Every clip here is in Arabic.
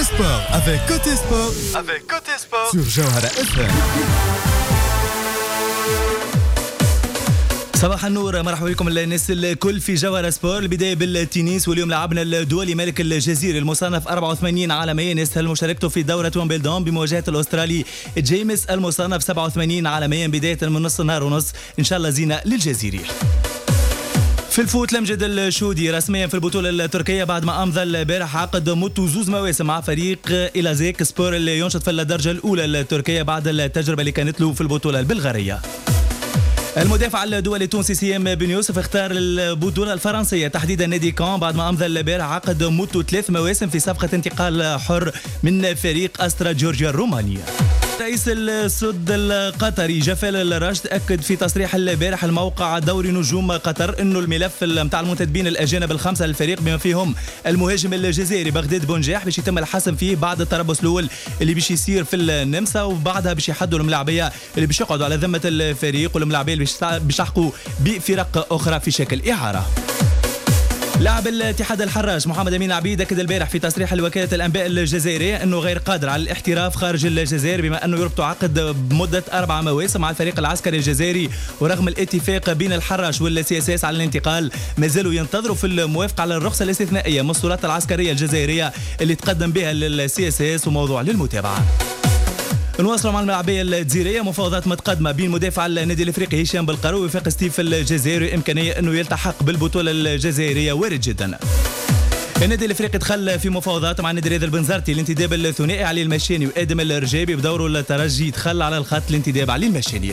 Sport avec Côté Sport. Avec Côté Sport sur Jawhara FM. صباح النور، مرحبا بكم الناس الكل في جوهرة سبور. البداية بالتنس، واليوم لعبنا الدولي ملك الجزيرة المصنف 84 عالميا يسهل مشاركته في دورة ويمبلدون بمواجهة الأسترالي جيمس المصنف 87 عالميا بداية من نص النهار ونص. إن شاء الله زينة للجزيري. في الفوت لمجد الشودي رسميا في البطولة التركية بعد ما أمضى البارح عقد مدته زوز مواسم مع فريق إلازيك سبور اللي ينشط في الدرجة الأولى التركية بعد التجربة اللي كانت له في البطولة البلغارية. المدافع الدولي التونسي سيام بن يوسف اختار البطولة الفرنسية تحديدا نادي كان بعد ما أمضى البارح عقد مدته 3 مواسم في صفقة انتقال حر من فريق أسترا جورجيا الرومانية. رئيس السد القطري جفال الرشد أكد في تصريح البارح الموقع دوري نجوم قطر أنه الملف متاع المنتدبين الأجانب الخمسة للفريق بما فيهم المهاجم الجزائري بغداد بونجاح باش يتم الحسم فيه بعد التربص الأول اللي باش يصير في النمسا، وبعدها باش يحدوا الملاعبية اللي باش يقعدوا على ذمة الفريق والملاعبية اللي باش يحقوا بفرق أخرى في شكل إعارة. لاعب الاتحاد الحراش محمد أمين عبيد أكد البارح في تصريح لوكالة الأنباء الجزائرية أنه غير قادر على الاحتراف خارج الجزائر بما أنه يربط عقد بمدة 4 مواسم مع الفريق العسكري الجزائري، ورغم الاتفاق بين الحراش والسياسات على الانتقال ما زالوا ينتظروا في الموافقة على الرخصة الاستثنائية من السلطات العسكرية الجزائرية اللي تقدم بها للسياسات وموضوع للمتابعة. نواصلوا مع الملاعبية الجزيرية. مفاوضات متقدمة بين مدافع النادي الافريقي هشام بالقروي وفاق ستيف الجزائري، امكانيه انه يلتحق بالبطوله الجزائريه وارد جدا. النادي الافريقي دخل في مفاوضات مع النادي الرياضي البنزرتي الانتداب الثنائي علي المشاني وادم الرجابي بدوره الترجي دخل على الخط الانتداب علي المشاني.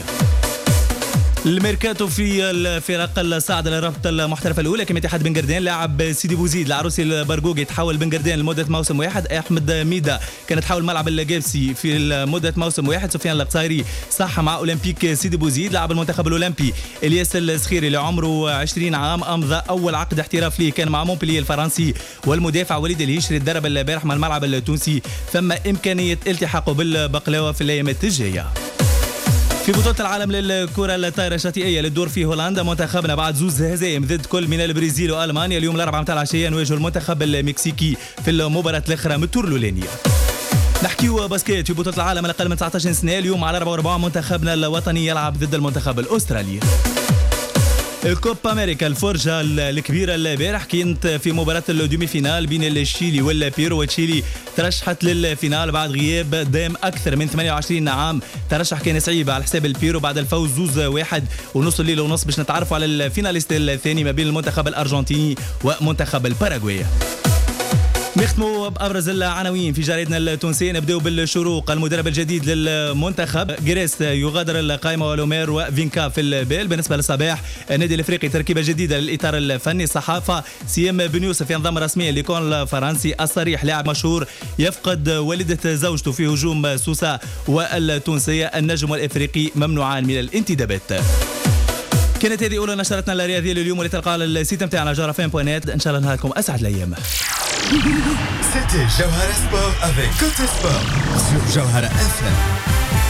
الميركاتو في الفرق الصاعدة للرابطة المحترفة الأولى كما اتحاد بن قردان لاعب سيدي بوزيد العروسي البرقوقي تحول بن قردان لمدة موسم واحد. أحمد ميدا كان تحول ملعب الجابسي في مدة موسم واحد. سفيان القصيري صح مع أولمبيك سيدي بوزيد. لاعب المنتخب الأولمبي إلياس السخيري اللي عمره 20 عام أمضى أول عقد احتراف ليه كان مع مونبلييه الفرنسي. والمدافع وليد الهيشري تدرب البارح مع الملعب التونسي، ثم إمكانية التحاقه بالبقلاوة في الأيامات الجاية. في بطولة العالم للكرة الطائرة الشاطئية للدور في هولندا منتخبنا بعد زوز هزايم ضد كل من البرازيل وألمانيا اليوم الأربعاء متاع العشية نواجه المنتخب المكسيكي في المباراة الأخرى من التور الأولانية. نحكيو باسكيت في بطولة العالم الأقل من 19 سنة اليوم على 4 منتخبنا الوطني يلعب ضد المنتخب الأسترالي. كوبا أمريكا الفرجة الكبيرة البارح كانت في مباراة الدومي فينال بين الشيلي والبيرو، والشيلي ترشحت للفينال بعد غياب دام أكثر من 28 عام. ترشح كان صعيب على حساب البيرو بعد الفوز 2-1 ونص الليل ونص باش نتعرفوا على الفيناليست الثاني ما بين المنتخب الأرجنتيني ومنتخب الباراغواي. نختموا بأبرز العناوين في جريدنا التونسية. نبدأ بالشروق. المدرب الجديد للمنتخب جريس يغادر القائمة ولومير وفينكا في البال. بالنسبة للصباح النادي الافريقي تركيبة جديدة للإطار الفني. الصحافة سيام بن يوسف ينضم رسميا لكون الفرنسي. الصريح لاعب مشهور يفقد والدة زوجته في هجوم سوسة. والتونسية النجم الافريقي ممنوعان من الانتدابات. كانت هذه أولى نشرتنا الرياضية لليوم واللي تلقى على السيت نتاعنا جارفين.net. إن شاء الله نهاركم أسعد الأيام. C'était Jawhara Sport avec Côté Sport sur Jawhara FM.